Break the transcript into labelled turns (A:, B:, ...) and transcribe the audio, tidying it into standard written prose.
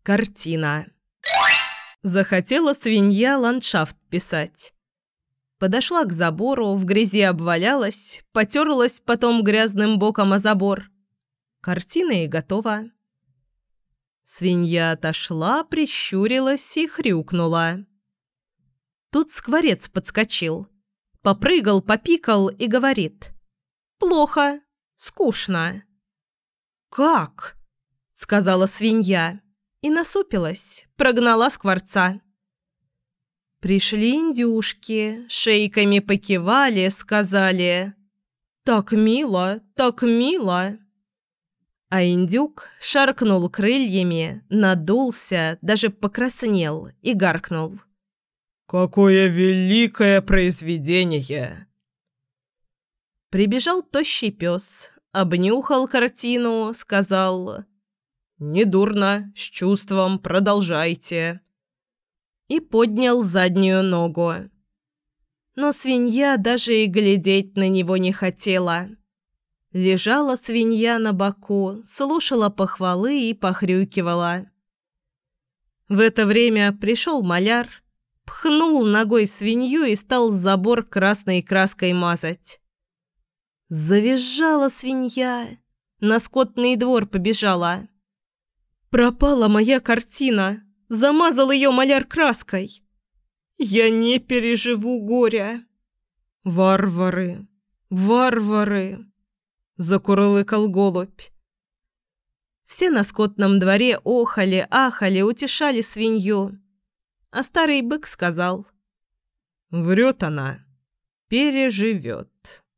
A: Картина. Захотела свинья ландшафт писать. Подошла к забору, в грязи обвалялась, потерлась потом грязным боком о забор. Картина и готова. Свинья отошла, прищурилась и хрюкнула. Тут скворец подскочил. Попрыгал, попикал и говорит: «Плохо, скучно». «Как?» – сказала свинья и насупилась, прогнала скворца. Пришли индюшки, шейками покивали, сказали: «Так мило, так мило». А индюк шаркнул крыльями, надулся, даже покраснел и гаркнул: «Какое великое произведение!» Прибежал тощий пес, обнюхал картину, сказал: «Недурно, с чувством, продолжайте». И поднял заднюю ногу. Но свинья даже и глядеть на него не хотела. Лежала свинья на боку, слушала похвалы и похрюкивала. В это время пришел маляр, пхнул ногой свинью и стал забор красной краской мазать. Завизжала свинья, на скотный двор побежала. «Пропала моя картина, замазал ее маляр краской. Я не переживу горя. Варвары, варвары!» – закурлыкал голубь. Все на скотном дворе охали, ахали, утешали свинью. А старый бык сказал: «Врет она, переживет».